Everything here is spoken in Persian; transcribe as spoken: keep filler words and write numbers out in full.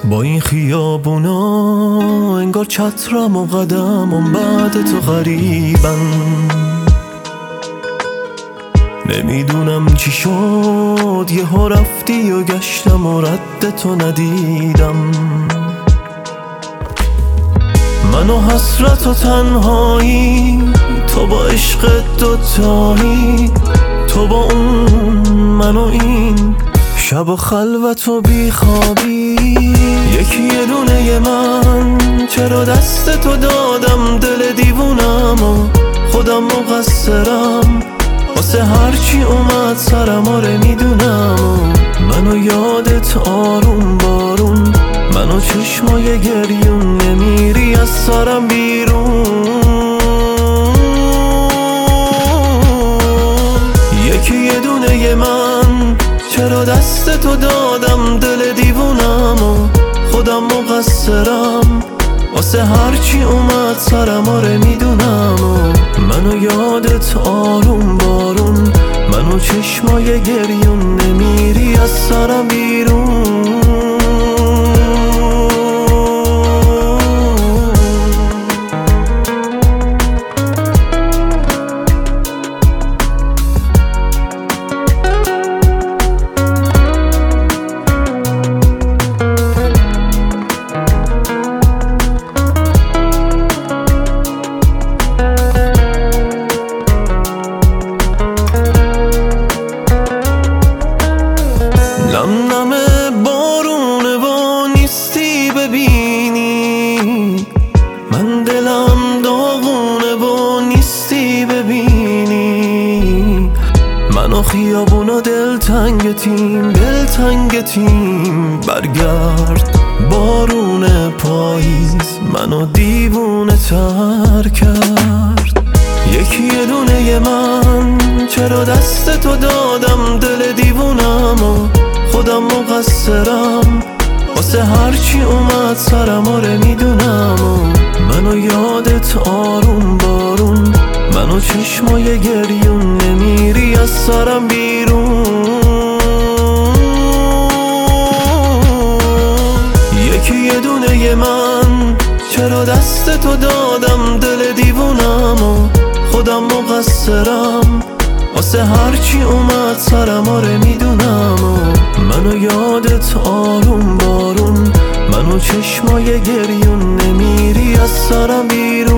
با این خیابونا انگار چترم و قدمم بعد تو غریبن. نمیدونم چی شد یهو رفتی و گشتم و رد تو ندیدم. من و حسرت و تنهایی، تو با عشق دوتایی، تو با اون من و این شب و خلوت و بیخوابی. یکی یه دونه من چرا دست تو دادم، دل دیوونم و خودم مقصرم واسه هرچی اومد سرم. آره میدونم منو یادت آروم بارون، منو چشمای گریون نمیری از سرم بیرون. یکی یه دونه من چرا دست تو دادم، دل دیوونم و خودم مقصرم واسه هرچی اومد سرم. آره میدونم منو یادت آروم بارون، منو چشمای گریون نمیری از سرم بیرون. نم نم بارونه و نیستی ببینی، من دلم داغونه و نیستی ببینی. منو خیابونا دلتنگ تیم دلتنگ تیم برگرد بارون پاییز منو دیوونه تر کرد. یکی یه دونه من چرا دست تو دادم، دل دیوونم و خودم مقصرم واسه هرچی اومد سرم. آره میدونم منو یادت آروم بارون، منو چشمای گریون نمیری از سرم بیرون. یکی یه دونه من چرا دست تو دادم، دل دیوونم و خودم مقصرم واسه هرچی اومد سرم. آره میدونم منو یادت آروم بارون، منو چشمای گریون نمیری از سرم بیرون.